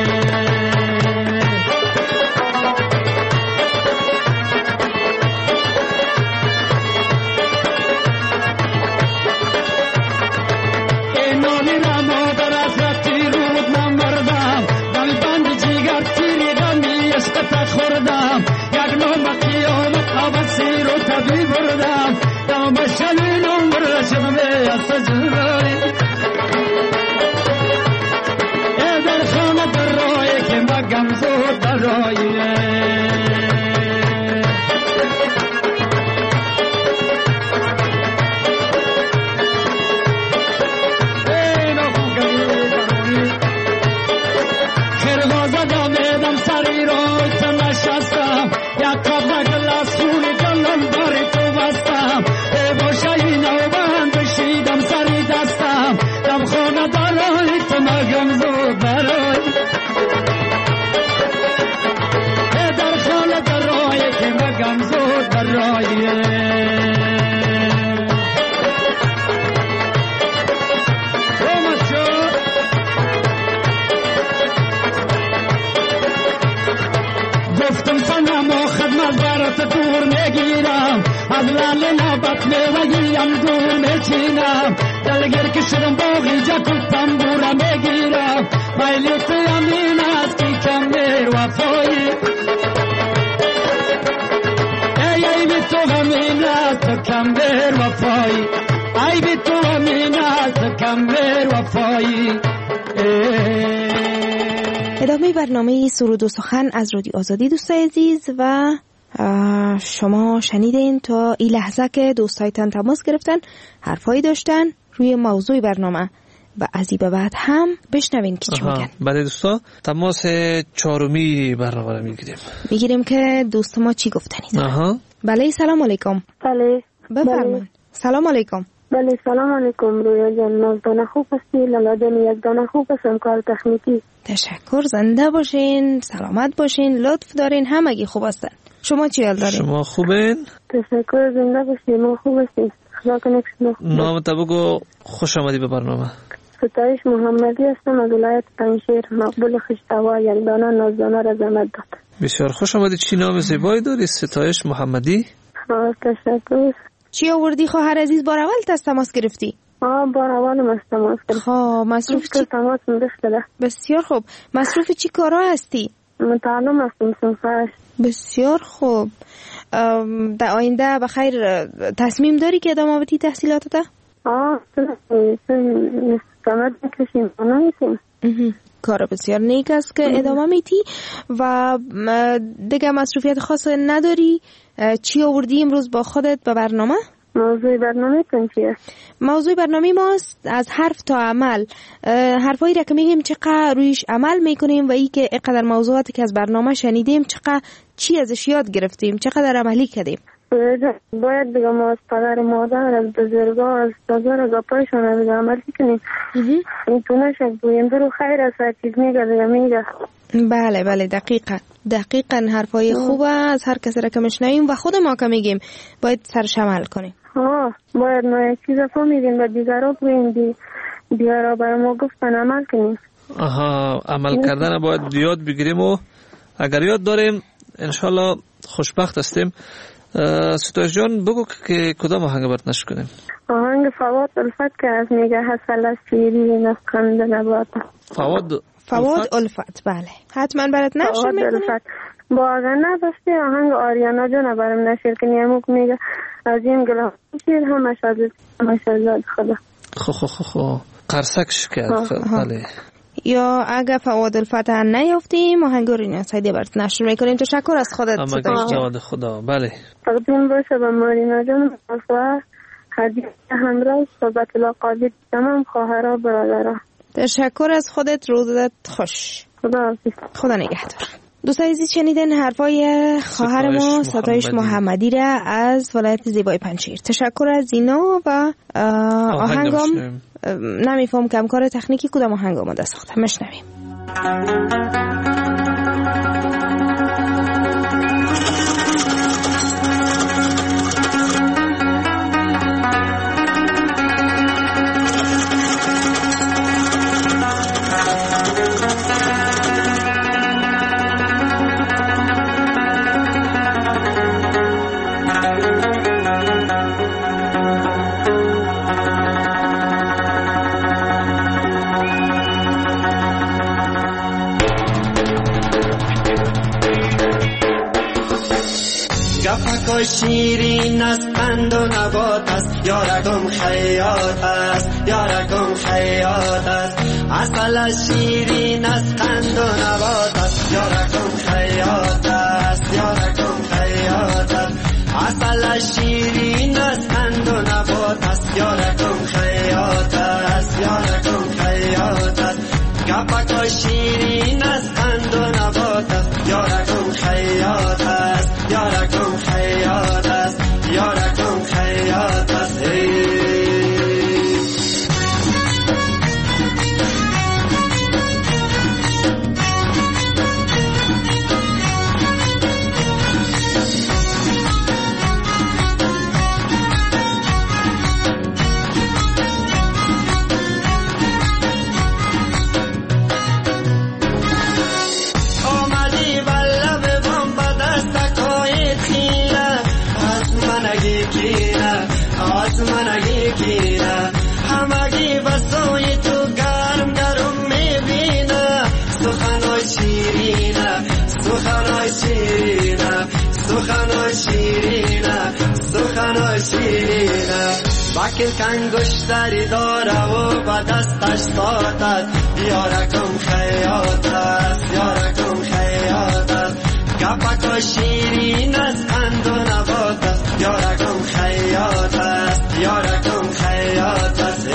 خوردم یک نام قیامت آبسی رو تبی بردم، دام شلیلون برشم به سجرای، در خانه برای که مگم زود برای. گفتم صنم و خدمت برات دور میگیرم از لال نبات میوگیم دور میچینم دلگر که شدم باقی جکل تنبورا میگیرم میلی تو امین است که کم میر وفایی ای بی تو امین است تو کم میر وفایی ای بی تو امین است تو کم میر وفایی. ادامه برنامه سرود و سخن از رادیو آزادی دوستای عزیز و شما شنیدین تا این لحظه که دوستایتان تماس گرفتن حرفایی داشتن روی موضوع برنامه و از این به بعد هم بشنوین که چی میگن. بله دوستا تماس چهارمی برنامه رو میگیریم که دوست ما چی گفتنید. بله سلام علیکم. بله بفرمایید. سلام علیکم. بله سلام علیکم رویا جان. نازدانه خوب هستی؟ لالادن یک دانه خوب هستم کار تکنیکی. تشکر. زنده باشین، سلامت باشین، لطف دارین، همگی خوب هستن. شما چی حال دارین؟ شما خوبین؟ تشکر. زنده باشین. ما خوب هستیم. خدا کنه شما. نام تا بگو. خوش آمدی به برنامه. ستایش محمدی هستم از ولایت پنجشیر. مقبول خشتوا یک دانه نازدانه را زحمت داد. بسیار خوش آمدی. چی نام زیبایی داری؟ ستایش محمدی. تشکر. چی آوردی خواهر عزیز؟ بار اول تماس گرفتی؟ بار اول تماس گرفتی. خب مصروف چی؟ تماس می‌داشته. بسیار خوب. مصروف چی کارا هستی؟ متعلم هستم صنفش. بسیار خوب. در آینده بخیر تصمیم داری که ادامه بدی تحصیلاتت؟ استماد میکشیم. کار بسیار نیک است که ادامه میدی و دیگه مصروفیت خاص نداری. چی آوردی امروز با خودت به برنامه؟ موضوع برنامه تون چیه؟ موضوع برنامه ماست از حرف تا عمل. حرفایی را که میگیم چقدر رویش عمل میکنیم و ای که اینقدر موضوعاتی که از برنامه شنیدیم چقدر چی ازش یاد گرفتیم، چقدر عملی کردیم. باید دیگه ما از پدر مادر از بزرگا از بزرگ گپایشون از عمل کنیم. این تونش گوینده رو خیر از هر چیز میگه. بله دقیقا حرفای خوبه از هر کسی را که میشنویم و خود ما که میگیم باید سرش عمل کنیم. باید ما یک چیز فهمیدیم و دیگرها بگوییم دیگرها برای ما گفتن عمل کنیم. عمل کردن باید یاد بگیریم و اگر یاد داریم انشالله خوشبخت هستیم. ستایش جان بگو که کدام آهنگ برات نشر کنیم؟ آهنگ فواد الفت که از میگه حسل از شیرین از خنده نباته. فواد الفت. بله حتما برات نشر میکنیم. با اگر نداشتی آهنگ آریانا جان برام نشر کنی. همون که میگه از این گلاه شیر همش از خدا. خو قرصکش کرد. بله. یا اگر فواد الفت نیافتیم آهنگ رو سایده برات نشر میکنیم. تشکر از خودت. اما خدا. بله تقدیم باشه به مارینا جان و هدیه همراه صحبت لاقادی تمام خواهرها برادرها. تشکر از خودت. روزت خوش. خدا نگهدار. دوستان عزیز شنیدن حرفای خواهر ما ستایش محمدی را از ولایت زیبای پنجشیر. تشکر از اینا و آهنگم نمیفهم که همکار تکنیکی کدام آهنگ آماده ساخته. مشنویم. گفک شیرین است قند و نبات است یارکم خیاط است یارکم خیاط است عسل شیرین است قند و نبات است یارکم خیاط است یارکم خیاط است عسل شیرین است قند و نبات است یارکم خیاط است یارکم خیاط است گفک شیرین است قند و نبات است یارکم خیاط است یارکم خیاط است یارکم خیاط است. وکیل کنگشتری داره و با دستش ساتد یارکم خیاط است یارکم خیاط است گپک و شیرین از قند و نبات است یارکم خیاط است یارکم خیاط است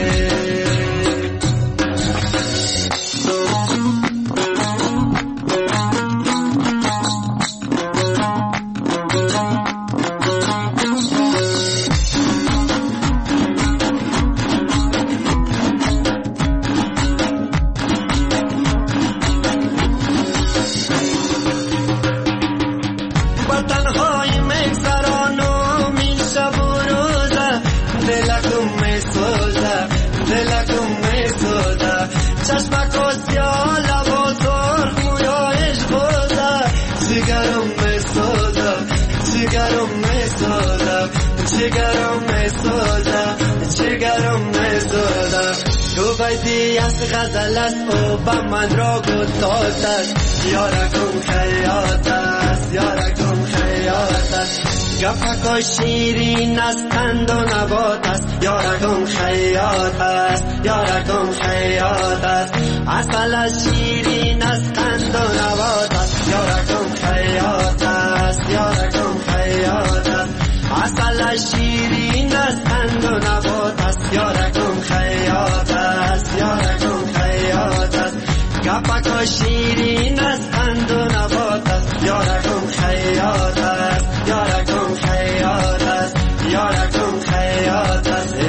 دی از غزل است او با من را گفتاد است یارکم خیاط است یارکم خیاط است گپک و شیرین است قند و نبات است یارکم خیاط است یارکم خیاط است عسل از شیرین است قند و نبات است یارکم خیاط است یارکم خیاط است عسل از شیرین است قند و نبات است یارکم خیاط است یارکم خیاط است گپک و شیرین است قند و نبات است یارکم خیاط است یارکم خیاط است یارکم خیاط است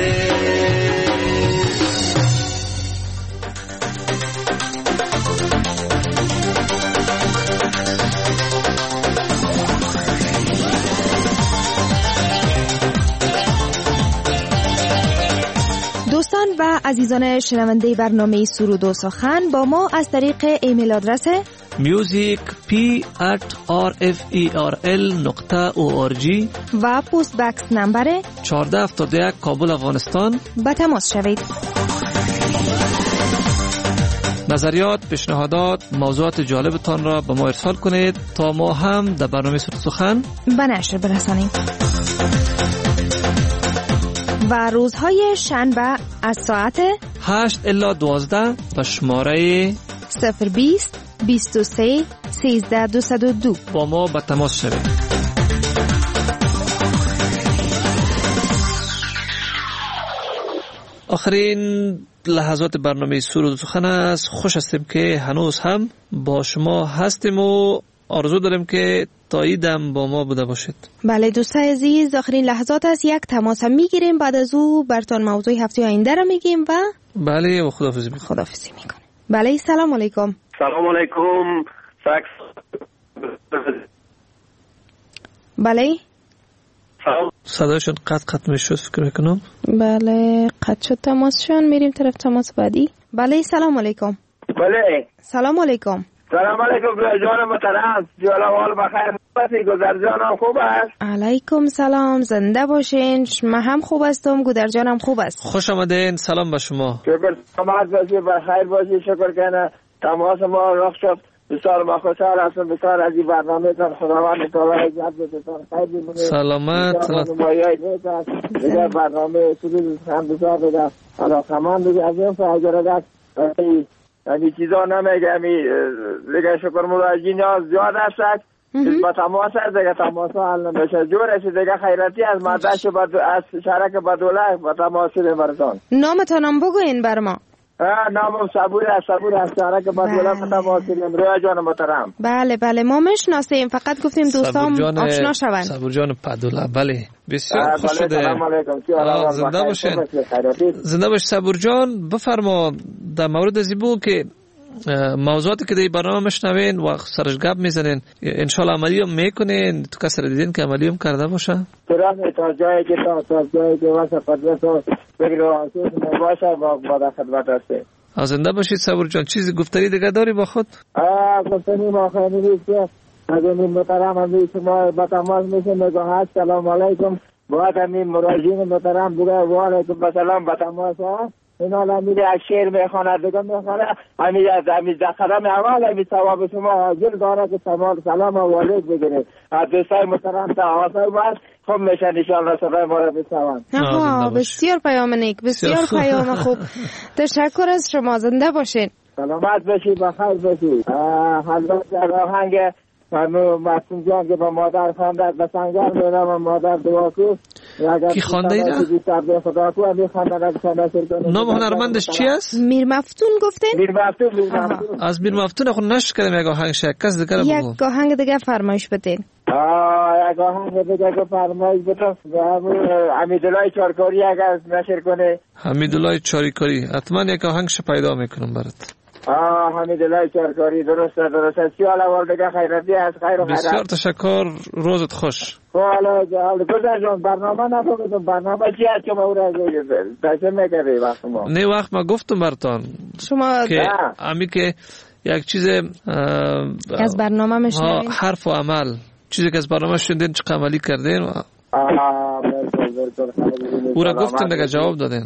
دوستان و عزیزان شنونده برنامه سرود و سخن با ما از طریق ایمیل آدرس music@rferl.org و پست بکس نمبر 1471 کابل افغانستان با تماس شوید. نظریات، پیشنهادات، موضوعات جالبتان را به ما ارسال کنید تا ما هم در برنامه سرود و سخن به نشر برسانیم. و روزهای شنبه از ساعت 8 الی 12 به شماره 020 23 13 202 با ما به تماس شوید. آخرین لحظات برنامه سرود و سخن است. خوش هستیم که هنوز هم با شما هستیم و آرزو داریم که تا ایدم با ما بوده باشید. بله دوستان عزیز، آخرین لحظات است. یک تماس هم میگیریم، بعد از او براتون موضوع هفته آینده را میگیم و بله و خداحافظی میکنیم. بله سلام علیکم. سلام علیکم. بله صدایشون قطع میشد فکر میکنم. بله قطع شد تماسشون. میریم طرف تماس بعدی. بله سلام علیکم. بله سلام علیکم. سلام علیکم جان محترم. جوال حال بخیر هستی؟ گذر جانم خوب است؟ علیکم سلام، زنده باشین. من هم خوب هستم، گذر جانم خوب است. خوش آمدین. سلام به شما. شکر سلامت باشی، بخیر باشی. شکر کنه تماس ما رخ شد. بسیار ما خوشحال هستم. بسیار از این برنامه تان خداوند تعالی اجازه بده خیر بمونید. سلامت. دیگه برنامه سرود هم بسیار بده. حالا سامان دیگه از این فاجعه دست یعنی چیزا نمیگم. دیگه شکر مراجعین زیاد هست. با تماس هست دیگه تماس ها حل نمیشه. جورش دیگه خیراتی از مدرش از شرک بدوله با تماس برسان. نامتانم بگوین بر ما. نامم صبور است شرک بدوله با تماس رویا جان محترم. بله بله ما میشناسیم، فقط گفتیم دوستان آشنا شون. صبور جان بدوله. بله بسیار خوش شده. سلام علیکم. زنده باشین. زنده باش صبور جان. بفرما در مورد زیبو که موضوعاتی که در برنامه مشنوین و سرش گپ میزنین انشالله عملی هم میکنین؟ تو کسی را دیدین که عملی هم کرده باشه؟ تا جایی که واسه قدرت و بگیر و آسوس باشه با در خدمت هسته. زنده باشید صبور جان. چیزی گفتنی دیگه داری با خود؟ گفتنی ما خیلی نیست که از این محترم همی شما با تماس میشه میگه سلام علیکم. باید همین مراجعین محترم بگه و علیکم بسلام با تماس ها اینا میره از شعر میخواند دیگه میخواند همین قدم اول همین ثواب شما حاضر داره که سلام و علیک بگیره از دوستای محترم تا آقای باز خوب میشن انشاءالله صدای ما را بشنون. بسیار پیام نیک، بسیار پیام خوب. تشکر از شما، زنده باشین، سلامت باشید، بخیر باشید. حضرت در آهنگ معصوم جان که با مادر خواندد به سنگر میرم و مادر دعا کو کی خوانده اینا؟ نام هنرمندش چی است؟ میر مفتون گفتین؟ میر مفتون. از میر مفتون خود نشکردم یک آهنگ شکست دیگر بگو. یک آهنگ دیگه فرمایش بدین. یک آهنگ دیگه فرمایش بدین. حمیدالله چارکاری اگر نشر کنه. حمیدالله چارکاری حتما یک آهنگش پیدا میکنم برات. حمیدالله چارکاری درسته. سیال اول دیگه خیراتی هست، خیر و خیرات. بسیار تشکر، روزت خوش. حالا گذر جان برنامه نفهمیدم، برنامه چی هست که ما او را تشکر میکردی وقت ما؟ نه وقت ما گفتم براتان شما که امی که یک چیز از برنامه میشنوید، حرف و عمل، چیزی که از برنامه شنیدین چه عملی کردین او را گفتین دیگه جواب دادین.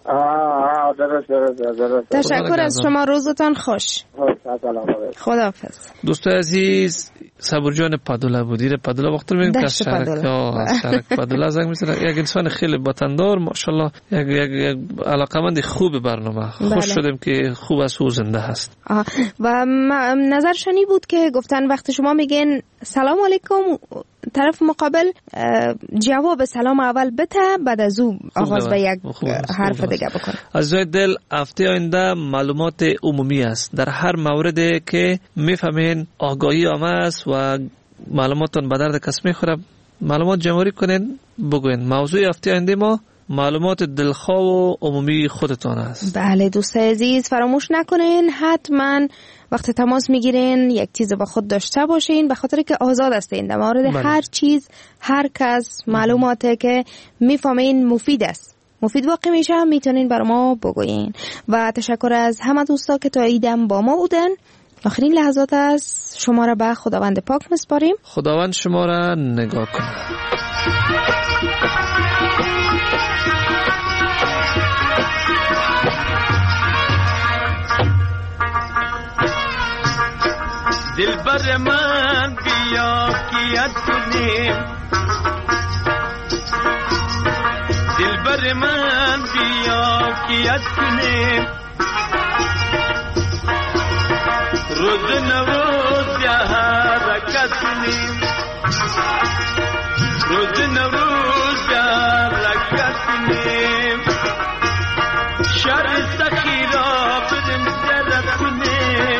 درست. تشکر از شما، روزتان خوش. خداحافظ. دوست عزیز، صبور جان پادولا بودیر پادولا وقت رو میگم که شرک پادولا زنگ میزنه. یک انسان خیلی وطندار ماشاءالله، یک علاقمند خوب برنامه. خوش شدم که خوب از او زنده هست. و نظرشانی بود که گفتن وقتی شما میگین سلام علیکم، طرف مقابل جواب سلام اول بده، بعد از او آغاز به یک حرف دیگه بکن. از دل هفته آینده معلومات عمومی است. در هر موردی که میفهمین آگاهی عامه است و معلوماتون به درد کس میخوره، معلومات جمع‌آوری کنین بگوین. موضوع هفته آینده ما معلومات دلخواه و عمومی خودتان است. بله دوست عزیز، فراموش نکنین حتما وقتی تماس میگیرین یک چیز با خود داشته باشین، به خاطر که آزاد هستین در مورد هر چیز، هر کس معلوماتی که میفهمین مفید است، مفید واقع میشه، میتونین بر ما بگوین. و تشکر از همه دوستا که تا ایدم با ما بودن. آخرین لحظات از شما را به خداوند پاک میسپاریم. خداوند شما را نگاه کنه. دلبر من بیا کیت کنیم، دلبر من بیا کیت کنیم، روز نوروز بیا حرکت کنیم، روز نوروز بیا حرکت کنیم، شهر سخی را بریم زیارت کنیم،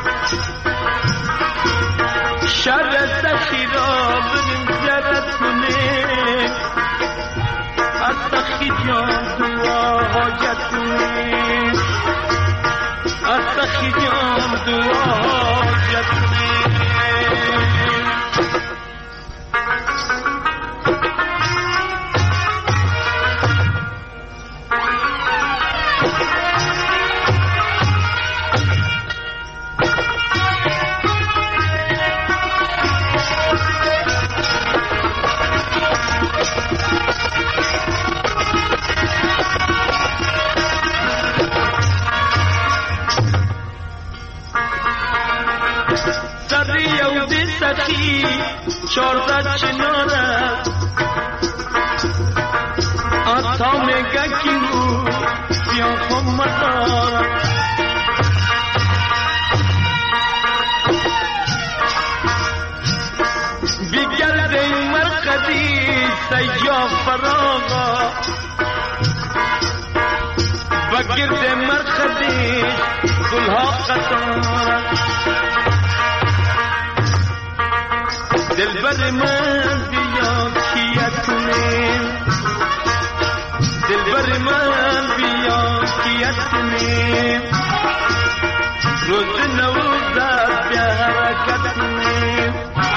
شهر سخی را بریم زیارت کنیم، از سخی جان دعا حاجت کنیم، از سخی جان دعا حاجت کنیم. سخی چارده چنانه آتا میگه که او بیا خم مداره، بگرده مرقدی سیجا فراغا، بگرده مرقدی گلها قطاره، دلبر من بیا کیت کنیم، دلبر من بیا کیت کنیم، روز نوروز بیا حرکت کنیم،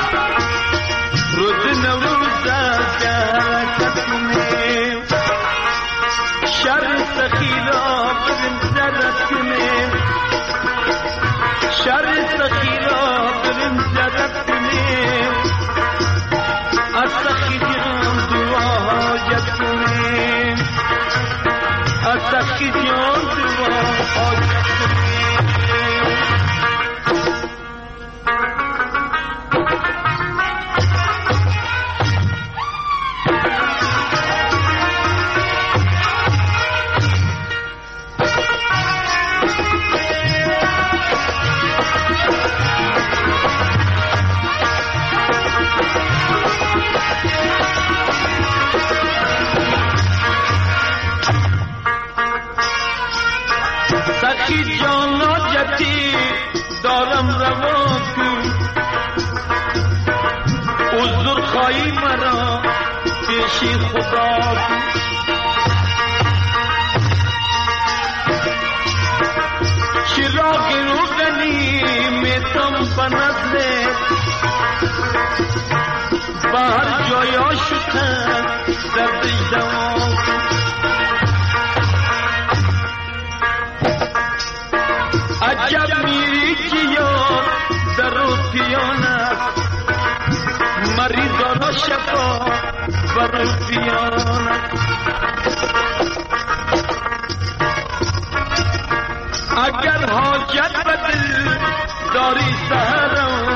روز نوروز بیا حرکت کنیم، شهر سخی را بریم زیارت کنیم، شهر سخی را بریم زیارت کنیم، از سخی جان دعا حاجت کنیم، از سخی جان بخوایی مرا پیشی خدا چراغ روغنی میتم بنزله بهر جای آشکن دردش دوام عجب میری که یار در رو پیانت مریضانا شفا بر پیانت اگر حاجت به دل داری سهرم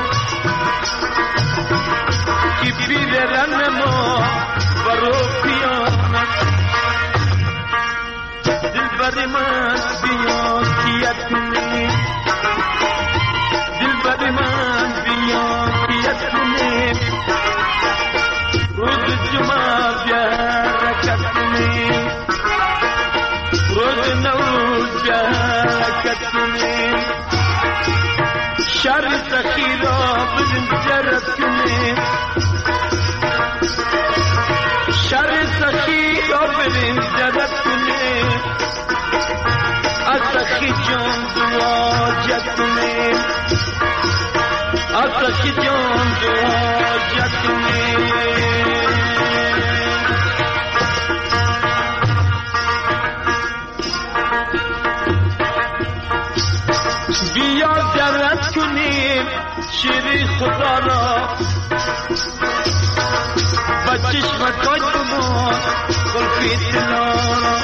که بیدرن ما برو پیانت دل بر من بیا کیت کنی دل بر من بیا کیت کنی روز جمعه بیا حرکت کنی روز نوروز بیا حرکت کنی شر سخی را بزنجرت کنی شر سخی را بزنجرت کنی از سخی جان دعا جت کنی از سخی جان دعا جت کنی بیا زرت کنیم شیری خدا را با چشمتای ما قلفی دلا را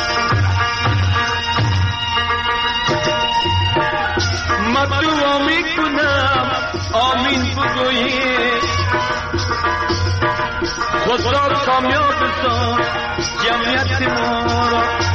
ما دعا میکنم آمین بگویی خدا کامیاب سان جمعیت ما را